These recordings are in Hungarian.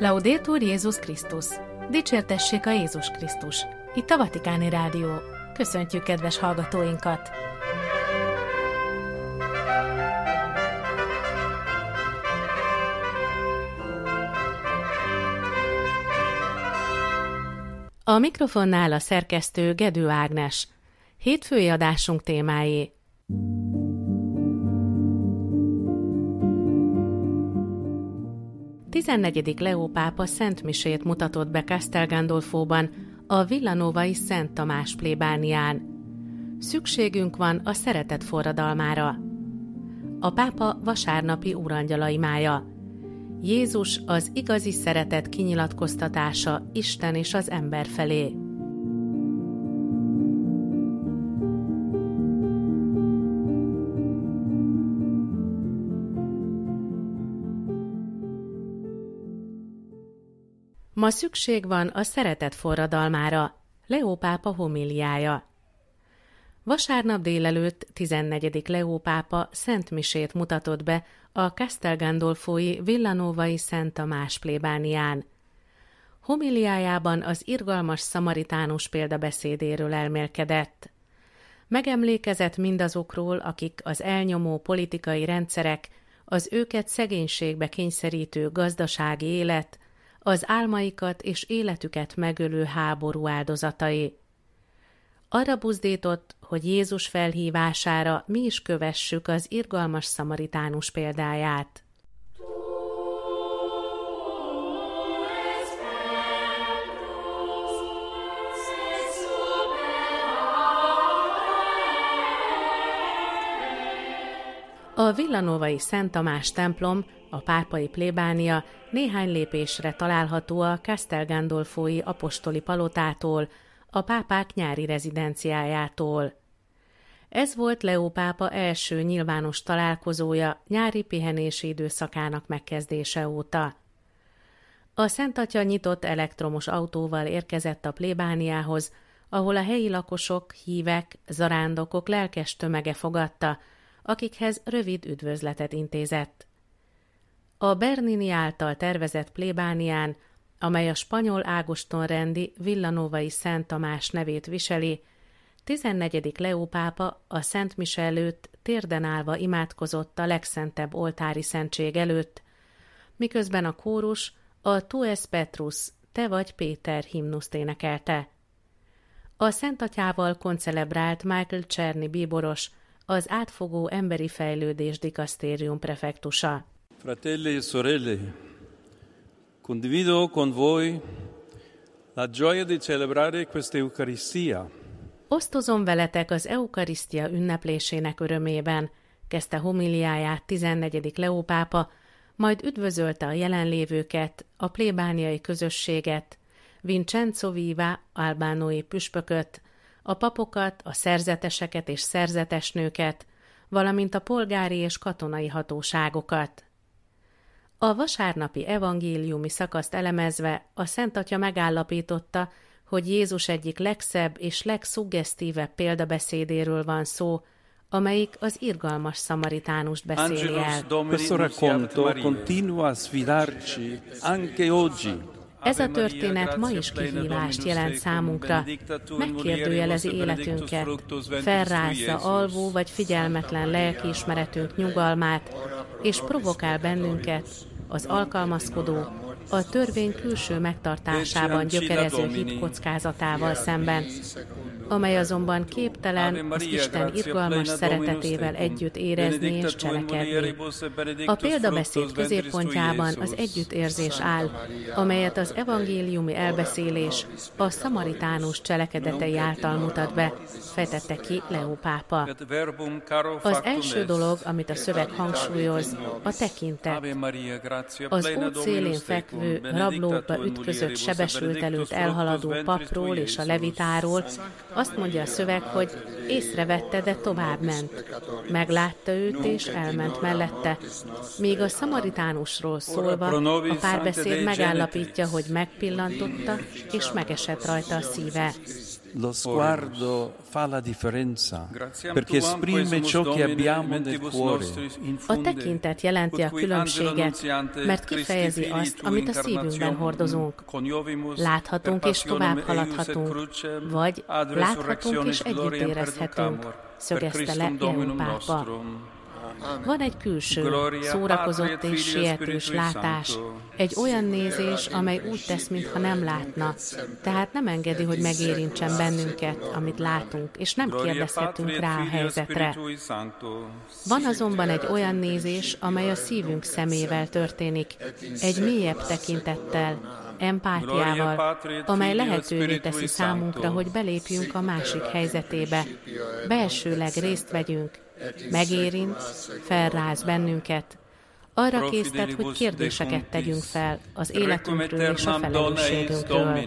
Laudetur Jézus Krisztus! Dicsértessék a Jézus Krisztus! Itt a Vatikáni Rádió. Köszöntjük kedves hallgatóinkat! A mikrofonnál a szerkesztő Gedő Ágnes. Hétfői adásunk témái: Tizennegyedik Leó pápa szentmisét mutatott be Castel Gandolfóban, a Villanovai Szent Tamás plébánián. Szükségünk van a szeretet forradalmára. A pápa vasárnapi úrangyalaimája. Jézus az igazi szeretet kinyilatkoztatása Isten és az ember felé. Ma szükség van a szeretet forradalmára. Leó pápa homíliája. Vasárnap délelőtt 14. Leó pápa szentmisét mutatott be a Castel Gandolfói Villanovai Szent Tamás plébánián. Homíliájában az irgalmas szamaritánus példabeszédéről elmélkedett. Megemlékezett mindazokról, akik az elnyomó politikai rendszerek, az őket szegénységbe kényszerítő gazdasági élet, az álmaikat és életüket megölő háború áldozatai. Arra buzdított, hogy Jézus felhívására mi is kövessük az irgalmas szamaritánus példáját. A Villanovai Szent Tamás templom, a pápai plébánia néhány lépésre található a Castel Gandolfói apostoli palotától, a pápák nyári rezidenciájától. Ez volt Leó pápa első nyilvános találkozója nyári pihenési időszakának megkezdése óta. A Szent Atya nyitott elektromos autóval érkezett a plébániához, ahol a helyi lakosok, hívek, zarándokok lelkes tömege fogadta, akikhez rövid üdvözletet intézett. A Bernini által tervezett plébánián, amely a spanyol ágostonrendi Villanovai Szent Tamás nevét viseli, 14. Leó pápa a Szent Mise előtt térden állva imádkozott a legszentebb oltári szentség előtt, miközben a kórus a Tu es Petrus, te vagy Péter himnuszt énekelte. A Szent Atyával koncelebrált Michael Czerny bíboros, az átfogó emberi fejlődés dikasztérium prefektusa. Fratelli e sorelle, condivido con voi la gioia di celebrare questa Eucaristia. Osztozom veletek az eukarisztia ünneplésének örömében, kezdte homíliáját 14. Leó pápa, majd üdvözölte a jelenlévőket, a plébániai közösséget, Vincenzo Viva albánói püspököt, a papokat, a szerzeteseket és szerzetesnőket, valamint a polgári és katonai hatóságokat. A vasárnapi evangéliumi szakaszt elemezve a Szent Atya megállapította, hogy Jézus egyik legszebb és legszuggesztívebb példabeszédéről van szó, amelyik az irgalmas szamaritánust beszéli el. Questo racconto continua a sfidarci anche oggi. Ez a történet ma is kihívást jelent számunkra, megkérdőjelezi életünket, felrázza alvó vagy figyelmetlen lelkiismeretünk nyugalmát, és provokál bennünket az alkalmazkodó, a törvény külső megtartásában gyökerező hit kockázatával szemben, amely azonban képtelen az Isten irgalmas szeretetével együtt érezni és cselekedni. A példabeszéd középpontjában az együttérzés áll, amelyet az evangéliumi elbeszélés a szamaritánus cselekedetei által mutat be, fejtette ki Leó pápa. Az első dolog, amit a szöveg hangsúlyoz, a tekintet. Az út szélén fekvő, rablókba ütközött sebesült előtt elhaladó papról és a levitáról azt mondja a szöveg, hogy észrevette, de továbbment. Meglátta őt és elment mellette. Míg a szamaritánusról szólva a párbeszéd megállapítja, hogy megpillantotta és megesett rajta a szíve. lo sguardo fa la differenza, perché esprime ciò che abbiamo nel cuore. A tekintet jelenti a különbséget, mert kifejezi azt, amit a szívünkben hordozunk. Láthatunk és tovább haladhatunk, vagy láthatunk és együtt érezhetünk, szögezte le Leó pápa. Van egy külső, szórakozott és sietős látás, egy olyan nézés, amely úgy tesz, mintha nem látna, tehát nem engedi, hogy megérintsen bennünket, amit látunk, és nem kérdezhetünk rá a helyzetre. Van azonban egy olyan nézés, amely a szívünk szemével történik, egy mélyebb tekintettel, empátiával, amely lehetővé teszi számunkra, hogy belépjünk a másik helyzetébe, belsőleg részt vegyünk, megérint, felráz bennünket, arra késztet, hogy kérdéseket tegyünk fel az életünkről és a felelősségünkről.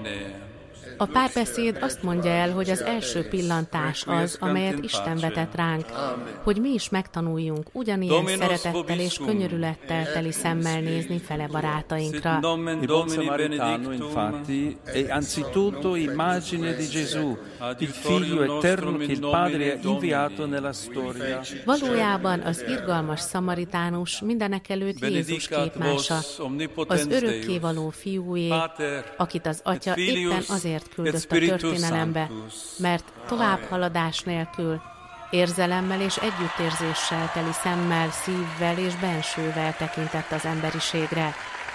A párbeszéd azt mondja el, hogy az első pillantás az, amelyet Isten vetett ránk, hogy mi is megtanuljunk ugyanilyen szeretettel és könyörülettel teli szemmel nézni fele barátainkra. Il buon samaritano, infatti, è anzitutto immagine di Gesù, il figlio eterno che il Padre ha inviato nella storia. Valójában az irgalmas szamaritánus mindenekelőtt Jézus képmása, az örökkévaló fiúé, akit az Atya éppen azért küldött a történelembe, mert továbbhaladás nélkül, érzelemmel és együttérzéssel teli szemmel, szívvel és bensővel tekintett az emberiségre.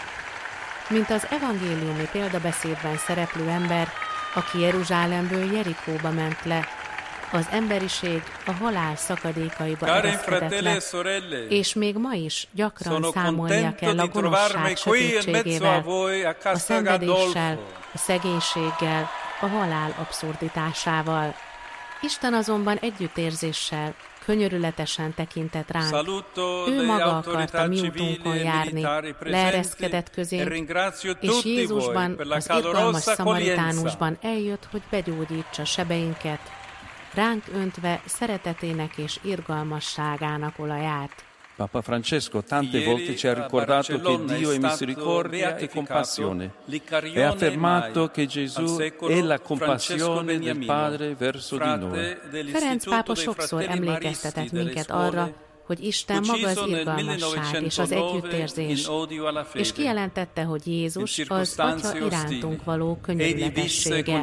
Mint az evangéliumi példabeszédben szereplő ember, aki Jeruzsálemből Jerikóba ment le, az emberiség a halál szakadékaiba ereszkedett le, és még ma is gyakran számolnia kell a gonoszság sötétségével, a szenvedéssel, a szegénységgel, a halál abszurditásával. Isten azonban együttérzéssel, könyörületesen tekintett ránk. Ő maga akart a mi útunkon járni, leereszkedett közénk, és Jézusban, az irgalmas szamaritánusban eljött, hogy begyógyítsa sebeinket, ránk öntve szeretetének és irgalmasságának olaját. Papa Francesco tante volte ci ha ricordato che Dio è misericordia e compassione e ha affermato che Gesù è la compassione del Padre verso di noi. Ferenc pápa sokszor emlékeztetett minket arra, hogy Isten maga az irgalmasság és az együttérzés, és kijelentette, hogy Jézus az Atya irántunk való könyörületessége.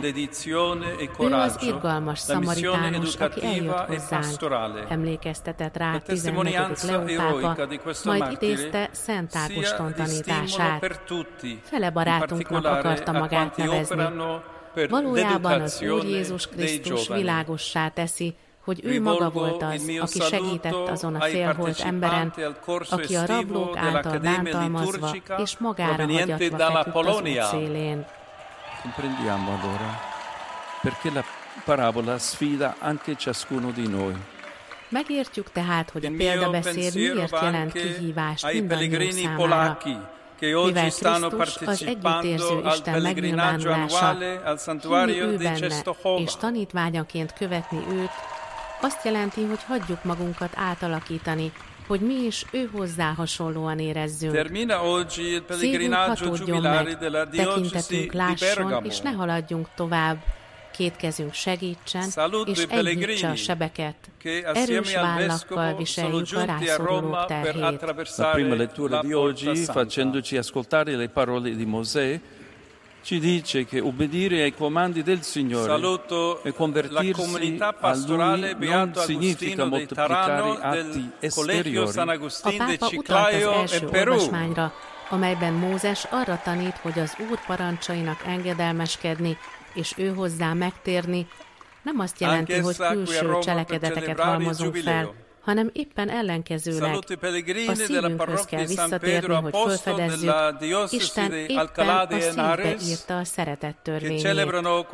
Ő az irgalmas szamaritánus, aki eljött hozzánk, emlékeztetett rá 14. Leó pápa, majd idézte Szent Ágoston tanítását. Fele barátunknak akarta magát nevezni. Valójában az Úr Jézus Krisztus világossá teszi, hogy ő maga volt az, aki segített azon a félholt emberen, aki a rablók által bántalmazva és magára hagyatva feküdt az út szélén. Comprendiamo allora perché la parabola sfida anche ciascuno di noi. Megértjük tehát, hogy a példabeszéd miért jelent kihívást mindannyiunk számára. Mivel Krisztus az együttérző Isten megnyilvánulása, hinni ő benne és tanítványaként követni őt, azt jelenti, hogy hagyjuk magunkat átalakítani, hogy mi is ő hozzá hasonlóan érezzünk. Szívünk hatódjon meg, tekintetünk lásson, és ne haladjunk tovább. Két kezünk segítsen, és együttse a sebeket. Erős vállakkal viseljük a rászorulók terhét. La prima lettura di oggi, facendoci ascoltare le parole di Mosè, ci dice che obbedire ai comandi del Signore e convertirsi a Lui non significa moltiplicare atti esteriori. A pápa utalt az első olvasmányra, amelyben Mózes arra tanít, hogy az Úr parancsainak engedelmeskedni, és ő hozzá megtérni, nem azt jelenti, hogy külső cselekedeteket halmozunk fel, hanem éppen ellenkezőleg a szívünkhöz kell visszatérni, hogy felfedezzük, Isten éppen a szívbe írta a szeretet törvényét.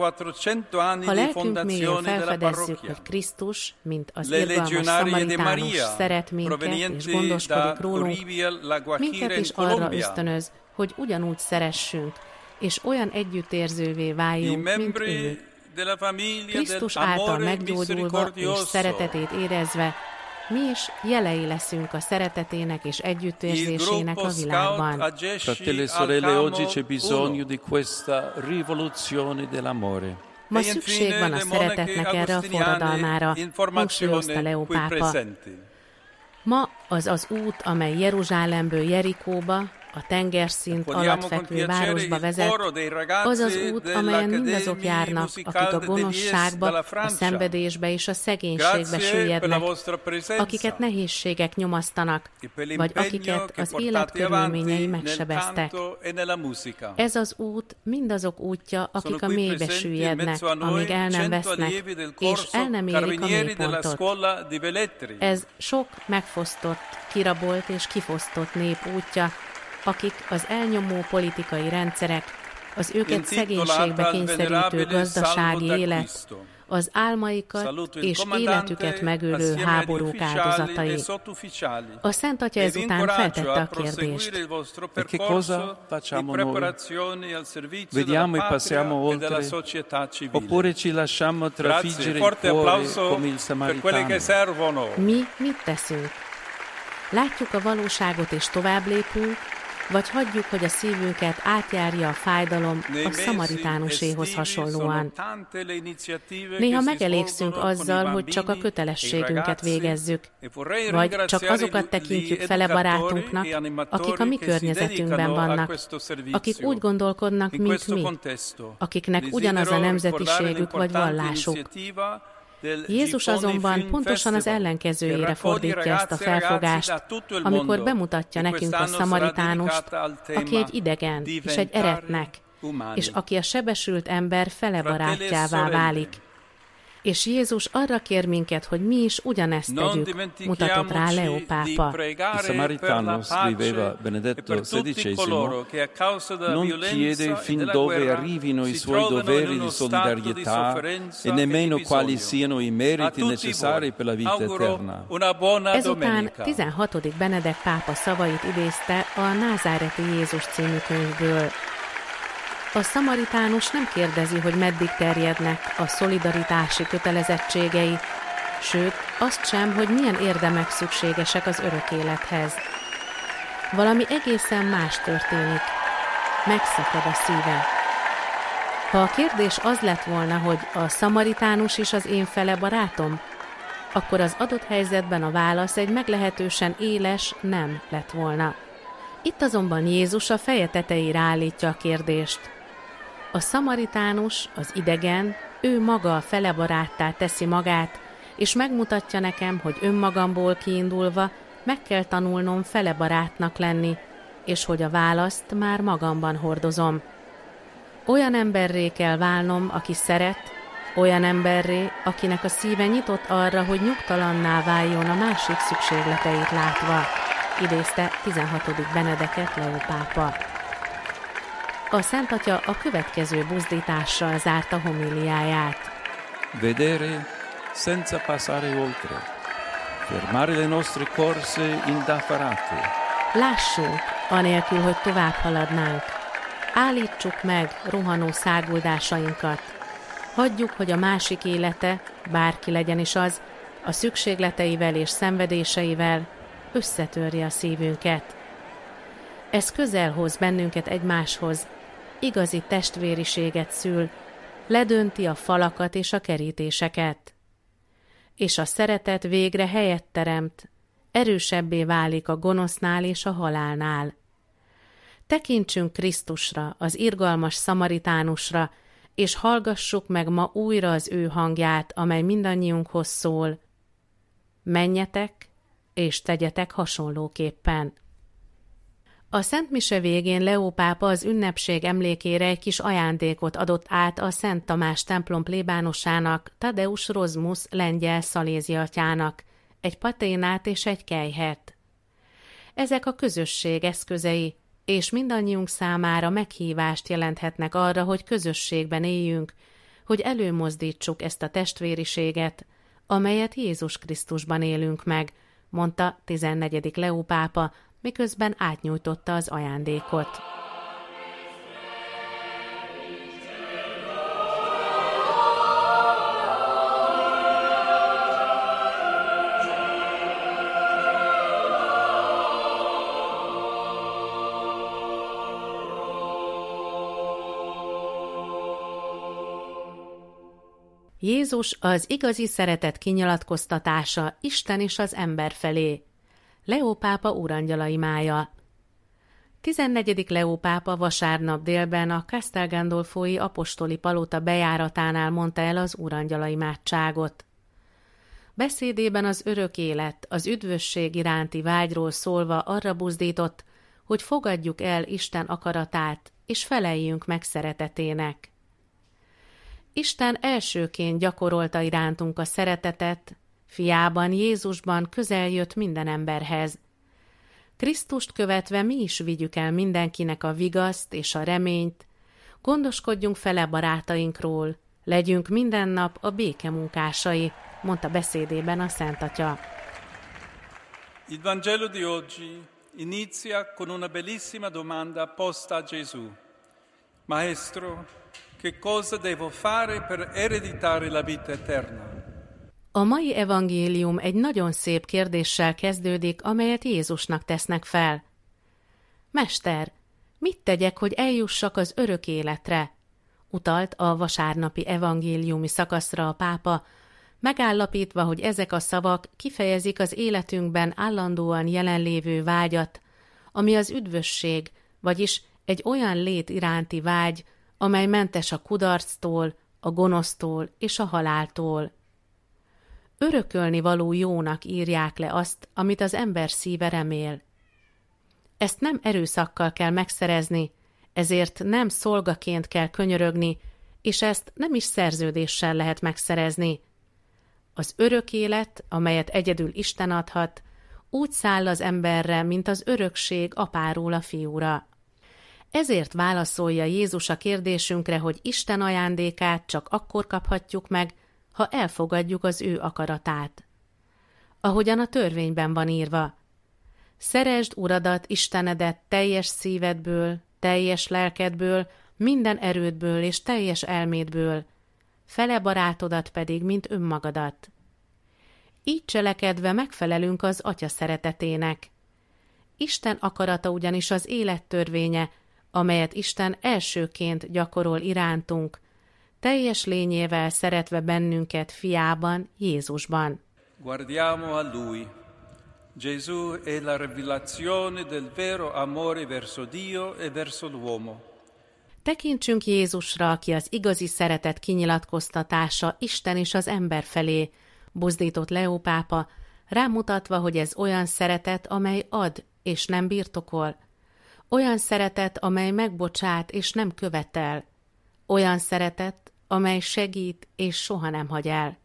Ha lelkünk mélyén felfedezzük, hogy Krisztus, mint az irgalmas szamaritánus szeret minket és gondoskodik rólunk, minket is arra ösztönöz, hogy ugyanúgy szeressünk, és olyan együttérzővé váljunk, mint ő. Krisztus által meggyógyulva és szeretetét érezve, mi is jelei leszünk a szeretetének és együttérzésének a világban. Fratelli e sorelle, oggi c'è bisogno di questa rivoluzione dell'amore. Ma szükség van a szeretetnek erre a forradalmára, hangsúlyozta Leó pápa. Ma az az út, amely Jeruzsálemből Jerikóba, a tengerszint alatt fekvő városba vezet, az az út, amelyen mindazok járnak, akik a gonoszságba, a szenvedésbe és a szegénységbe süllyednek, akiket nehézségek nyomasztanak, vagy akiket az élet körülményei megsebeztek. Ez az út mindazok útja, akik a mélybe süllyednek, amíg el nem vesznek, és el nem érik a mélypontot. Ez sok megfosztott, kirabolt és kifosztott nép útja, akik az elnyomó politikai rendszerek, az őket szegénységbe kényszerítő gazdasági élet, az álmaikat és életüket megölő háborúk áldozatai. A Szent Atya ezután feltette a kérdést. E che cosa facciamo noi? Vediamo e passiamo oltre, oppure ci lasciamo trafiggere il cuore come il samaritano? Mi mit teszünk? Látjuk a valóságot és tovább lépünk, vagy hagyjuk, hogy a szívünket átjárja a fájdalom a szamaritánuséhoz hasonlóan. Néha megelégszünk azzal, hogy csak a kötelességünket végezzük, vagy csak azokat tekintjük fele barátunknak, akik a mi környezetünkben vannak, akik úgy gondolkodnak, mint mi, akiknek ugyanaz a nemzetiségük vagy vallásuk. Jézus azonban pontosan az ellenkezőjére fordítja ezt a felfogást, amikor bemutatja nekünk a szamaritánust, aki egy idegen és egy eretnek, és aki a sebesült ember fele barátjává válik. És Jézus arra kér minket, hogy mi is ugyanezt tegyük, mutatott rá Leó pápa. Il Samaritano, scriveva Benedetto XVI, non chiede fin dove arrivino i suoi doveri di solidarietà e nemmeno quali siano i meriti necessari per la vita eterna. Ezután 16. Benedek pápa szavait idézte a Názáreti Jézus című könyvből. A szamaritánus nem kérdezi, hogy meddig terjednek a szolidaritási kötelezettségei, sőt, azt sem, hogy milyen érdemek szükségesek az örök élethez. Valami egészen más történik. Megszakad a szíve. Ha a kérdés az lett volna, hogy a szamaritánus is az én fele barátom, akkor az adott helyzetben a válasz egy meglehetősen éles nem lett volna. Itt azonban Jézus a feje tetejére állítja a kérdést. A szamaritánus, az idegen, ő maga a fele baráttá teszi magát, és megmutatja nekem, hogy önmagamból kiindulva meg kell tanulnom fele barátnak lenni, és hogy a választ már magamban hordozom. Olyan emberré kell válnom, aki szeret, olyan emberré, akinek a szíve nyitott arra, hogy nyugtalanná váljon a másik szükségleteit látva, idézte 16. Benedeket Leó pápa. A Szent Atya a következő buzdítással zárta homiliáját. Vedere senza passare oltre, fermare le nostre corse indaffarate. Lássunk, anélkül, hogy tovább haladnánk. Állítsuk meg rohanó száguldásainkat. Hagyjuk, hogy a másik élete, bárki legyen is az, a szükségleteivel és szenvedéseivel összetörje a szívünket. Ez közel hoz bennünket egymáshoz, igazi testvériséget szül, ledönti a falakat és a kerítéseket. És a szeretet végre helyet teremt, erősebbé válik a gonosznál és a halálnál. Tekintsünk Krisztusra, az irgalmas szamaritánusra, és hallgassuk meg ma újra az ő hangját, amely mindannyiunkhoz szól. Menjetek, és tegyetek hasonlóképpen. A Szent Mise végén Leó pápa az ünnepség emlékére egy kis ajándékot adott át a Szent Tamás templom plébánosának, Tadeusz Rozmus lengyel szalézi atyának, egy paténát és egy kelyhet. Ezek a közösség eszközei, és mindannyiunk számára meghívást jelenthetnek arra, hogy közösségben éljünk, hogy előmozdítsuk ezt a testvériséget, amelyet Jézus Krisztusban élünk meg, mondta 14. Leó pápa, miközben átnyújtotta az ajándékot. Jézus az igazi szeretet kinyilatkoztatása Isten és az ember felé. Leó pápa úrangyala imája. 14. Leó pápa vasárnap délben a Castel Gandolfói apostoli palota bejáratánál mondta el az úrangyala imádságot. Beszédében az örök élet, az üdvösség iránti vágyról szólva arra buzdított, hogy fogadjuk el Isten akaratát, és feleljünk meg szeretetének. Isten elsőként gyakorolta irántunk a szeretetet, fiában, Jézusban közeljött minden emberhez. Krisztust követve mi is vigyük el mindenkinek a vigaszt és a reményt, gondoskodjunk fele barátainkról, legyünk minden nap a béke munkásai, mondta beszédében a Szent Atya. Il Vangelo di oggi inizia con una bellissima domanda posta a Gesù. Maestro, che cosa devo fare per ereditare la vita eterna? A mai evangélium egy nagyon szép kérdéssel kezdődik, amelyet Jézusnak tesznek fel. Mester, mit tegyek, hogy eljussak az örök életre? Utalt a vasárnapi evangéliumi szakaszra a pápa, megállapítva, hogy ezek a szavak kifejezik az életünkben állandóan jelenlévő vágyat, ami az üdvösség, vagyis egy olyan lét iránti vágy, amely mentes a kudarctól, a gonosztól és a haláltól. Örökölni való jónak írják le azt, amit az ember szíve remél. Ezt nem erőszakkal kell megszerezni, ezért nem szolgaként kell könyörögni, és ezt nem is szerződéssel lehet megszerezni. Az örök élet, amelyet egyedül Isten adhat, úgy száll az emberre, mint az örökség apáról a fiúra. Ezért válaszolja Jézus a kérdésünkre, hogy Isten ajándékát csak akkor kaphatjuk meg, ha elfogadjuk az ő akaratát. Ahogyan a törvényben van írva: szeresd Uradat, Istenedet teljes szívedből, teljes lelkedből, minden erődből és teljes elmédből, fele barátodat pedig, mint önmagadat. Így cselekedve megfelelünk az Atya szeretetének. Isten akarata ugyanis az élet törvénye, amelyet Isten elsőként gyakorol irántunk, teljes lényével szeretve bennünket fiában, Jézusban. Guardiamo a Lui. Gesù è la rivelazione del vero amore verso Dio e verso l'uomo. Tekintsünk Jézusra, aki az igazi szeretet kinyilatkoztatása Isten és az ember felé, buzdított Leó pápa, rámutatva, hogy ez olyan szeretet, amely ad és nem birtokol, olyan szeretet, amely megbocsát és nem követel, olyan szeretet, amely segít és soha nem hagy el.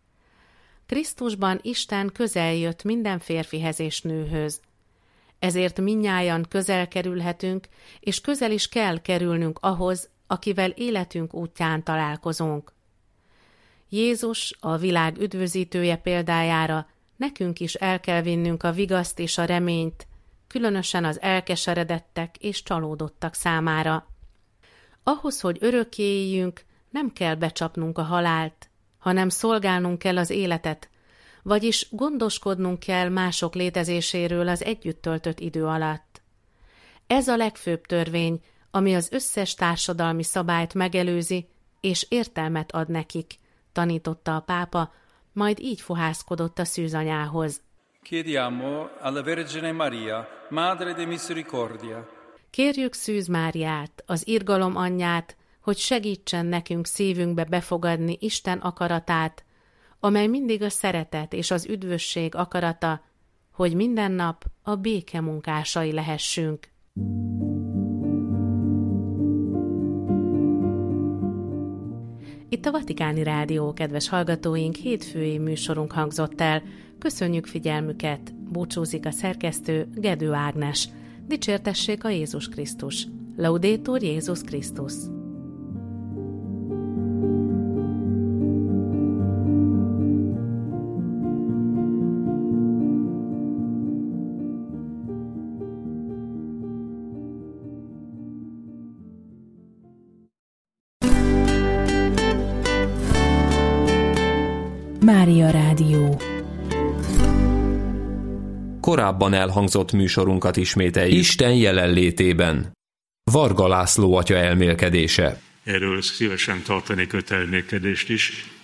Krisztusban Isten közel jött minden férfihez és nőhöz. Ezért mindnyájan közel kerülhetünk, és közel is kell kerülnünk ahhoz, akivel életünk útján találkozunk. Jézus, a világ üdvözítője példájára nekünk is el kell vinnünk a vigaszt és a reményt, különösen az elkeseredettek és csalódottak számára. Ahhoz, hogy örökké éljünk, nem kell becsapnunk a halált, hanem szolgálnunk kell az életet, vagyis gondoskodnunk kell mások létezéséről az együtt töltött idő alatt. Ez a legfőbb törvény, ami az összes társadalmi szabályt megelőzi és értelmet ad nekik, tanította a pápa, majd így fohászkodott a szűzanyához. Chiediamo alla Vergine Maria, Madre di Misericordia. Kérjük Szűz Máriát, az irgalom anyját, hogy segítsen nekünk szívünkbe befogadni Isten akaratát, amely mindig a szeretet és az üdvösség akarata, hogy minden nap a béke munkásai lehessünk. Itt a Vatikáni Rádió, kedves hallgatóink, hétfői műsorunk hangzott el. Köszönjük figyelmüket, búcsúzik a szerkesztő, Gedő Ágnes. Dicsértessék a Jézus Krisztus! Laudetur Jézus Krisztus! Mária Rádió. Korábban elhangzott műsorunkat ismételjük. Isten jelenlétében. Varga László atya elmélkedése. Erről szívesen tartanék 5 elmélkedést is.